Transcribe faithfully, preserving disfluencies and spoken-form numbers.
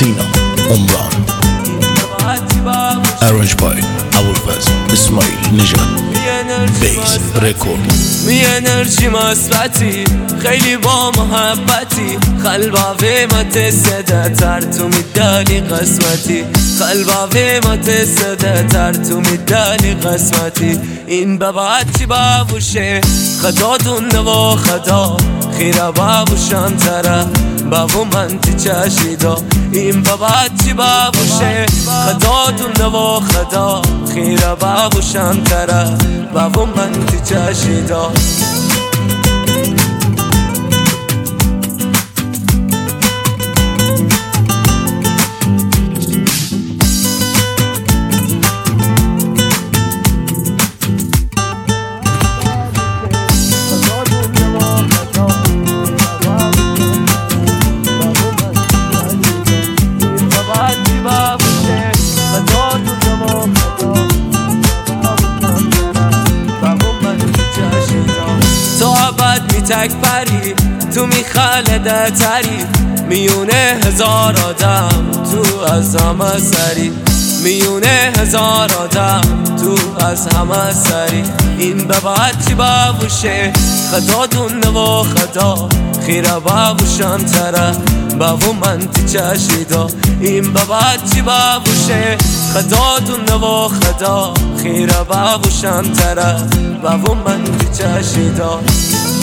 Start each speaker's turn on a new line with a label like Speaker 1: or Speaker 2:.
Speaker 1: سینا عمران Arranged by ابوالفضل اسماعیل نژاد بیس رکورد.
Speaker 2: می انرژی مثبتی خیلی با محبتی قلباوی مت سده تر تو میدانی قسمتی قلباوی مت سده تر تو میدانی قسمتی این ببعد چی بابوشه خدا دونه و خدا خیره بابوشان تره بابو من تی چشیدا این بابد چی بابوشه خدا دونه و خدا خیره بابوشان تره بابو من تی چشیدا تک پری تو میخلده تری میونه هزار آدم تو از همه سری میونه هزار آدم تو از همه سری این ببعد چی بابوشه خدا دونه و خدا خیره بابوشان تره بابو من تی چشیدا این ببعد چی بابوشه خدا دونه و خدا خیره بابوشان تره بابو من تی چشیدا